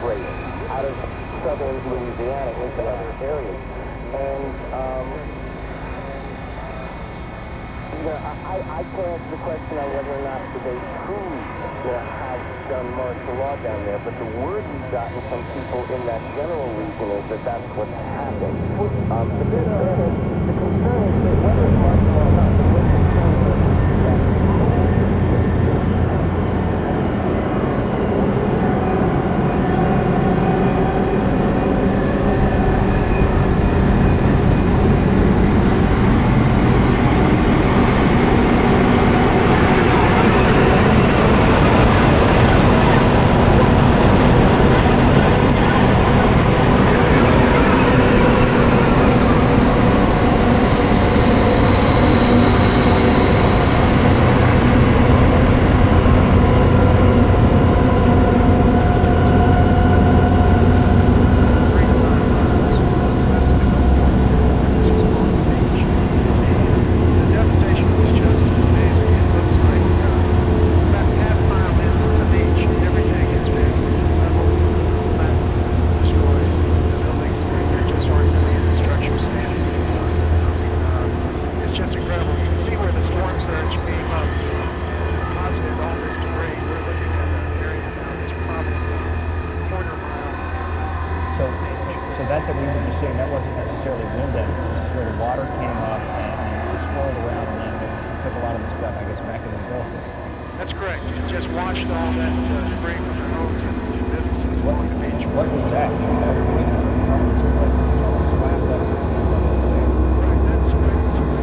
freight out of southern Louisiana into other areas. And, I can't answer the question on whether or not they truly have done martial law down there, but the word we've gotten from people in that general region is that that's what's happened. The concern is that whether it's martial law or not, the real concern is that So that we were just seeing, that wasn't necessarily wind damage. This is where the water came up and swirled around and then it took a lot of the stuff, I guess, back in the Gulf. That's correct. It just washed all that debris from the homes and businesses along the beach. What was that? Some of these places just slammed up. Right, that's right.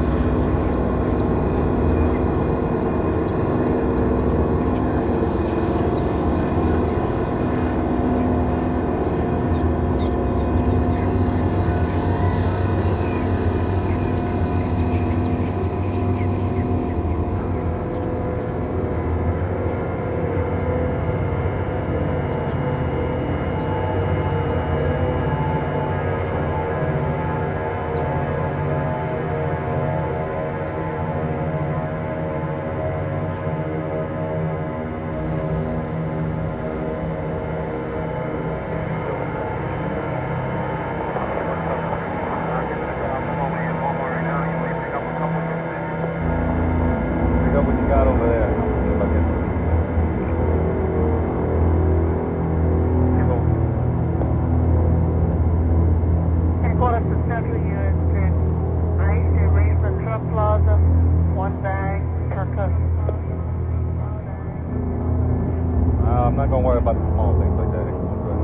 I'm not going to worry about the small things like that.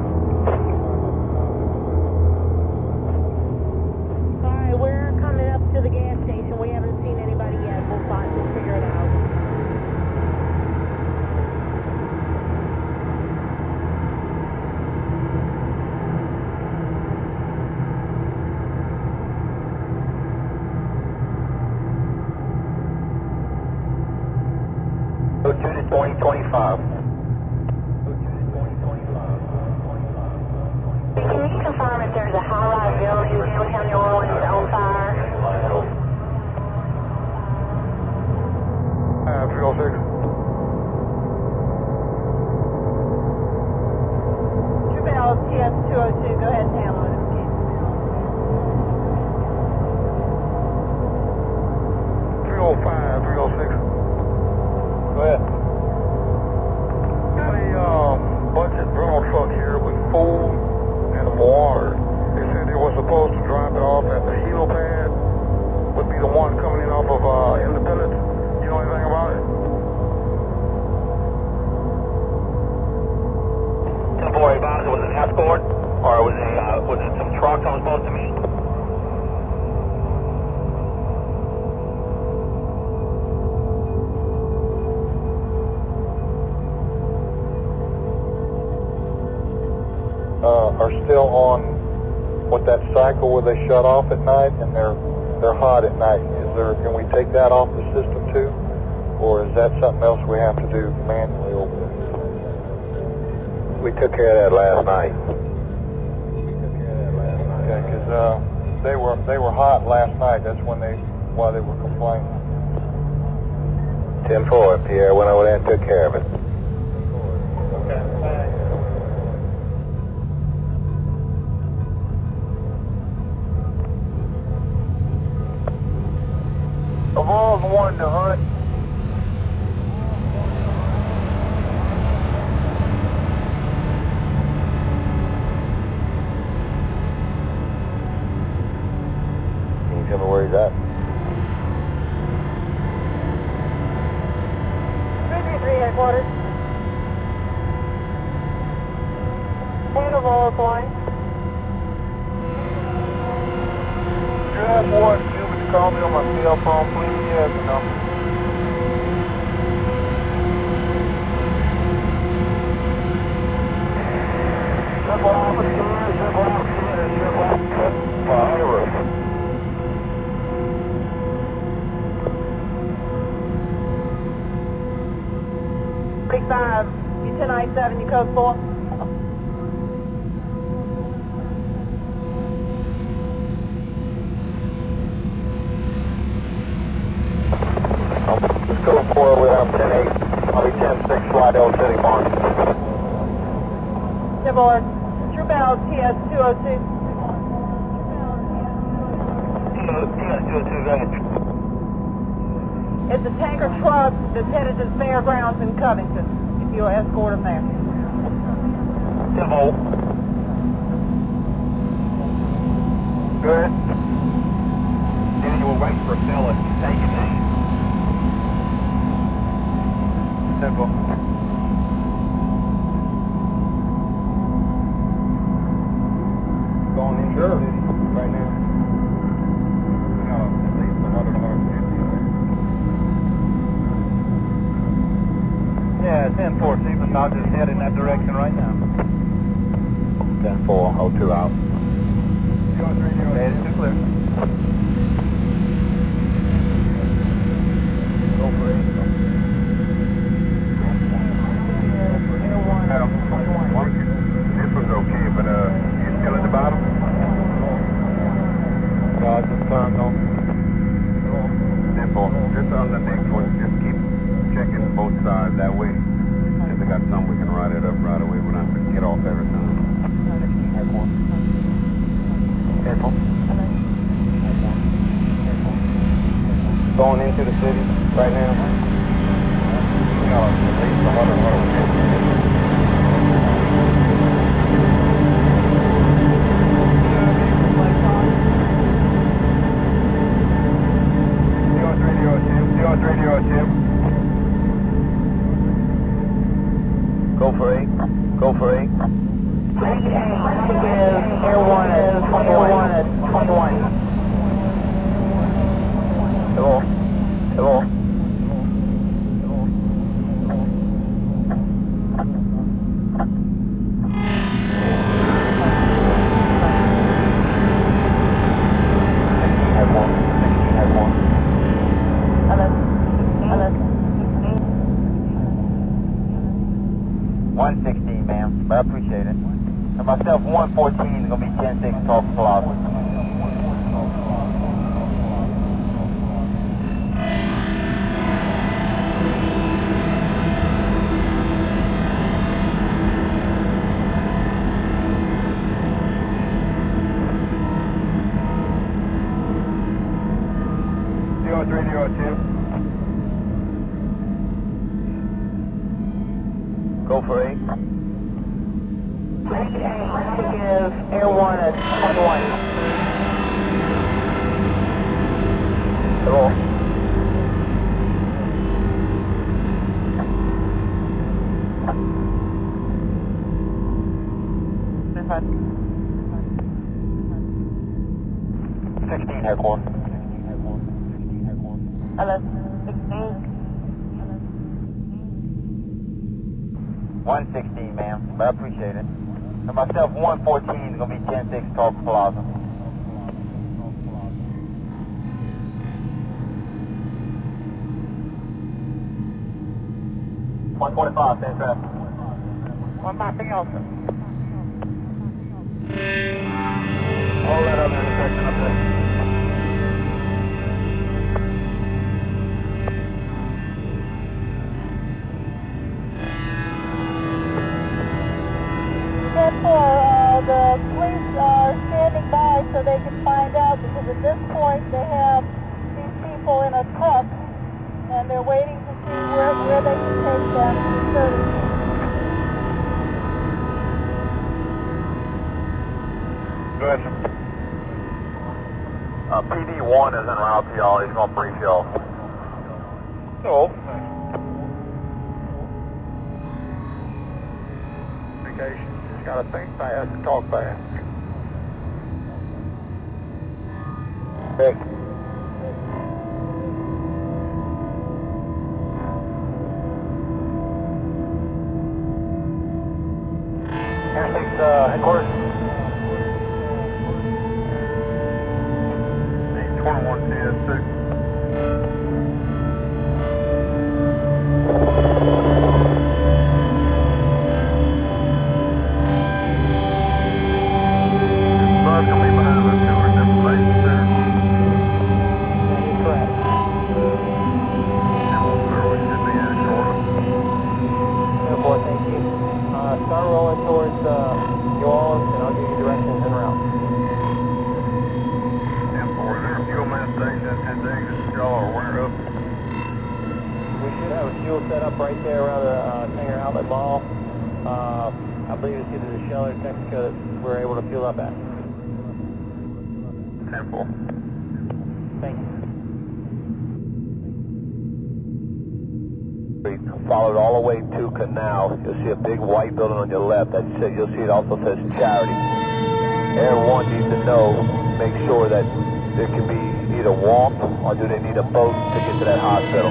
All right, we're coming up to the gas station. We haven't seen anybody yet. We'll figure it out. Go to the 2025. Can you confirm if there's a high-rise building in downtown New Orleans on fire? 306. Bell TS202, go ahead and handle it. 305, 306. Go ahead. Got a budget rental truck here with food and water. They said they were supposed to drop it off at the helipad. Would be the one coming in off of Independence. You know anything about it? 10-4 advised, was it an escort or was it some trucks I was supposed to meet? Are still on with that cycle where they shut off at night and they're hot at night. Can we take that off the system too, or is that something else we have to do manually over there? We took care of that last night. Okay, because they were hot last night. That's why they were complaining. 10-4, Pierre went over there and took care of it. Okay. 1 to Hunt. Can you tell me where he's at? 333 headquarters. Interval flying. Do you have one human to call me on my cell phone, please? Yes, no. Big 5, you 1097, you code 4. Let's go 4 without 10-8. I'll be 10-6, fly Del City, Mark. Timberlord, True Bell TS 202. It's a tanker truck that's headed to the fairgrounds in Covington. If you'll escort him there. Timbo. Good. Then you will wait for a fella to take it down. Timbo. Going into the city right now. No, at least 100 to 150 in there. Yeah, 10-4, Stephen. I'll just head in that direction right now. 10-4, 02 out. Headed to clear. Go for it. Adam, this was okay, but you still at the bottom? No, I just turned on. Simple. Just on the next one, just keep checking both sides that way. If they got some, we can ride it up right away. We're not going to get off every time. Careful. Going into the city right now. No, at least 100, 150. Radio, Jim. Go for 8. Go for 8. Air 1 at 21 at 21. Hello. Hello. I appreciate it. And myself, 114 is going to be 10-6 Talk Plaza. Radio, Jim. Go for 8. Air 1 at 21. Hello. Airport. LS 16. 116, ma'am. I appreciate it. And myself, 114 is going to be 10-6 Talk Plaza. $125, same traffic. One by Elsa. All that other intersection up there. The police are standing by so they can find out, because at this point they have these people in a truck and they're waiting to see where they can take them to service. Go ahead, sir. PD1 is en route to y'all. He's going to brief y'all. Oh, communication. Just got to think fast and talk fast. Okay. Interstate headquarters. 21 CS2. Bus will be behind us to our destination, sir. That is correct. And we'll sir, we should be in it shortly. 10-4, thank you. Start rolling towards New Orleans, and I'll give you directions en route. 10-4, is there a fuel man station at 10 exit that y'all are aware of? We should have a fuel set up right there around the Tanger Outlet Mall. I believe it's either the Shell or Texaco that we're able to fuel up at. 10-4. Thank you. Followed all the way to Canal. You'll see a big white building on your left. You'll see it also says Charity. Air 1 needs to know, make sure that there can be either walk or do they need a boat to get to that hospital.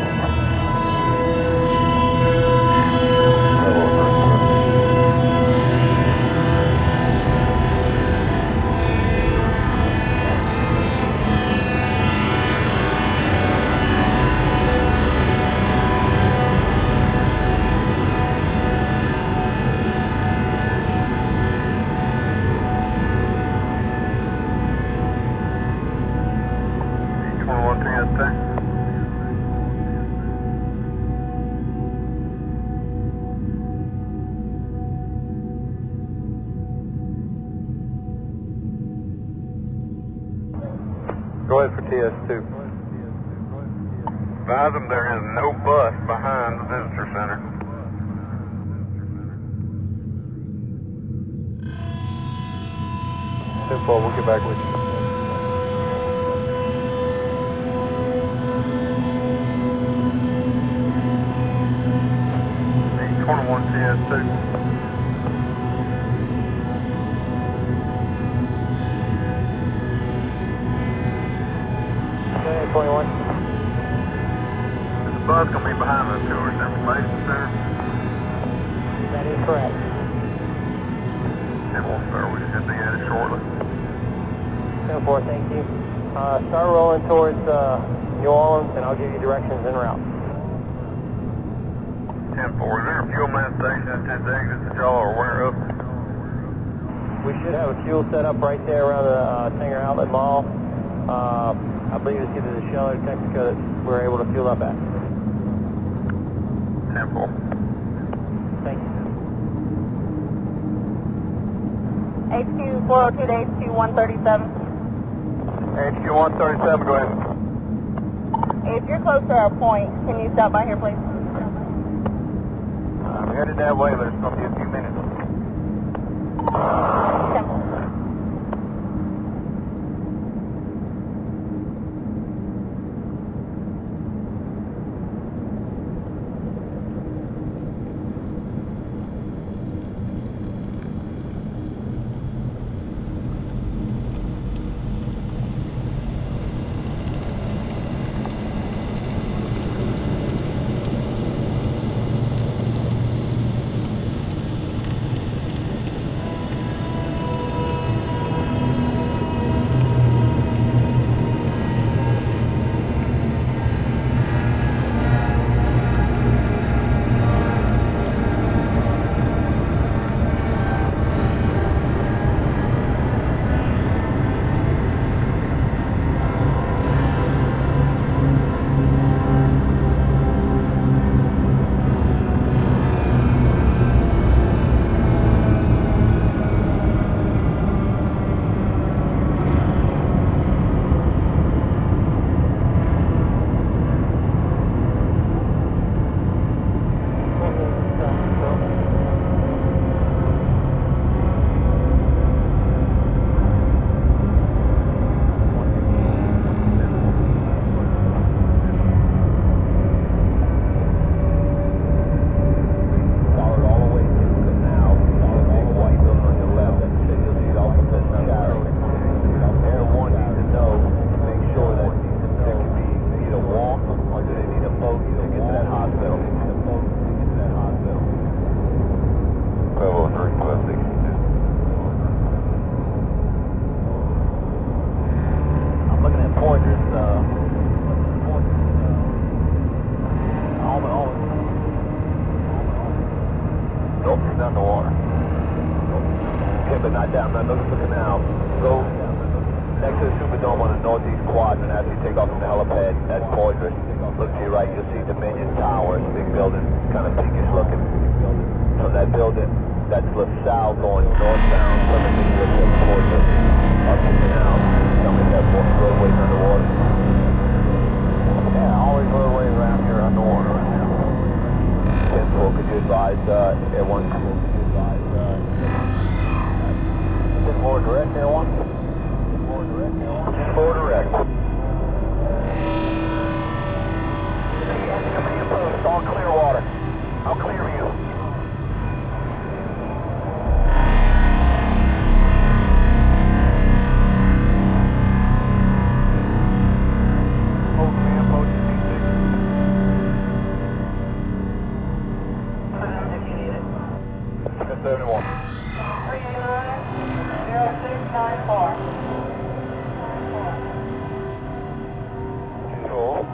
Go ahead for TS2. Advise them there is no bus behind the visitor center. Simple, we'll get back with you. 21 TS2. Okay, 21. The bus going to be behind us to our information center. That is correct. And we'll sir, we should be in it shortly. 10-4, thank you. Start rolling towards New Orleans, and I'll give you directions en route. 10-4, is there a fuel man station at 10 exit that y'all are aware of? We should have a fuel set up right there around the Tanger Outlet Mall. I believe it's either the Shell or Texaco that we're able to fuel up at. 10-4. Thank you. HQ 402 to HQ 137. HQ 137, go ahead. If you're close to our point, can you stop by here, please? I'm headed that way, but it's going to be a few minutes. Simple. not that. I'm not looking for canal. Go next to the Superdome on the northeast quadrant after you take off from the helipad at Poydras. Look to your right, you'll see Dominion Tower. It's a big building, kind of pinkish looking. From that building, that's looks south going northbound. From the big look at Poydras. Up the canal. Tell me if that roadway's underwater. Yeah, always roadways around here underwater right now. 10-4, could you advise everyone? More direct, everyone. More direct, everyone. More direct. Command post, all clear water. I'll clear you. Command post, C6. 71. 0694. Cool.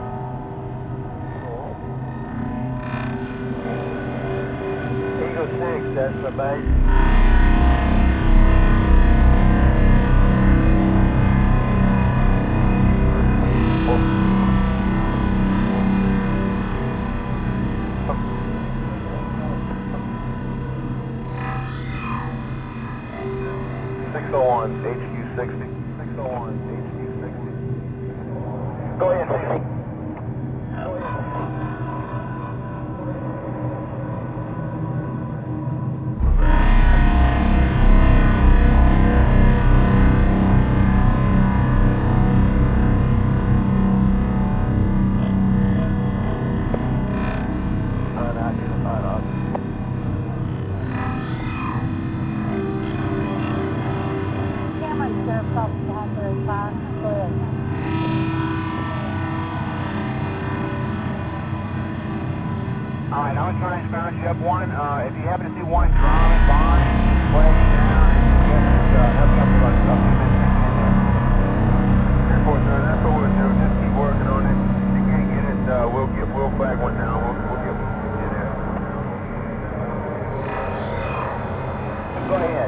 Eagle 6, that's the base. HQ 60. 601 HQ 60. Go ahead, 60. Alright, I'm trying to bounce you up one. If you happen to see one driving by, flag you down and just help me up about a few minutes in there. Airport, sir, that's what we'll do. Just keep working on it. If you can't get it, we'll flag one down. We'll get you there. Go ahead.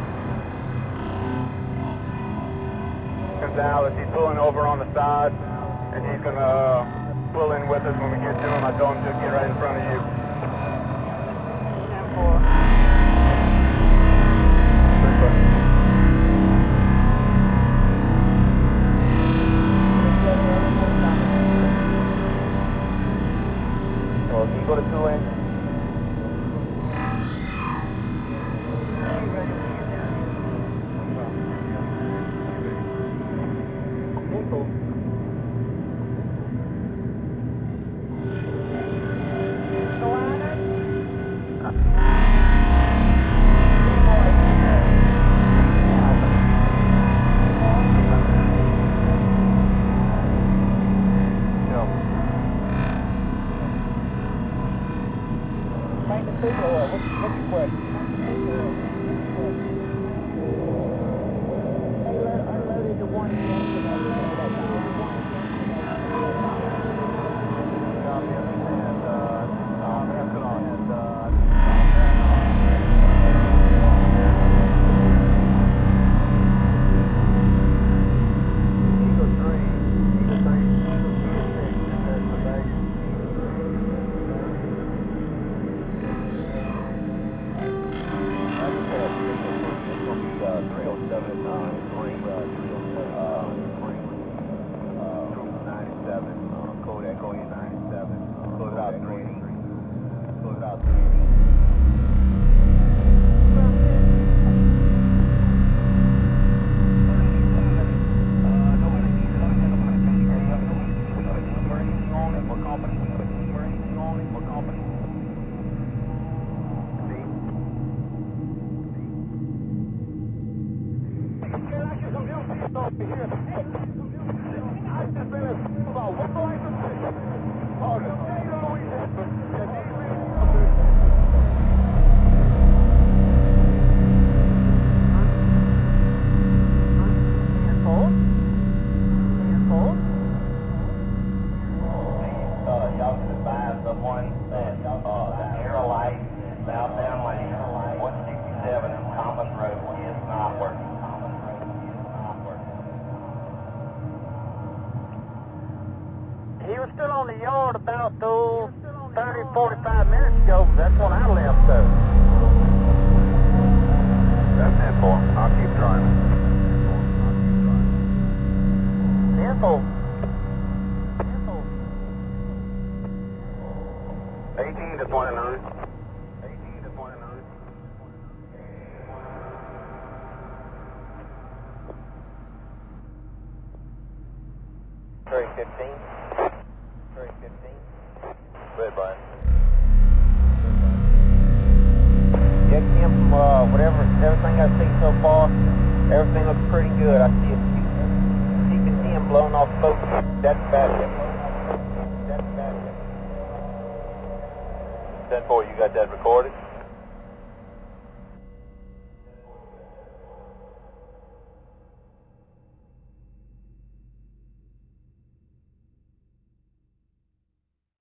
Comes out, he's pulling over on the side, and he's gonna pull in with us when we get to him. I told him to get right in front of you. 10-4. So can you go to 2 lanes? Southbound lane, 167 Thomas Road is not stood on the yard about 30, 45 minutes ago. That's when I left, though. That's 10-4. I'll keep trying. 10-4. 18 to 29. 18 to 29. Very 15. Very 15. Red Brian. Yeah, Kim, everything I've seen so far, everything looks pretty good. I see him blowing off boats. That's bad. That's bad. 10-4, you got that recorded?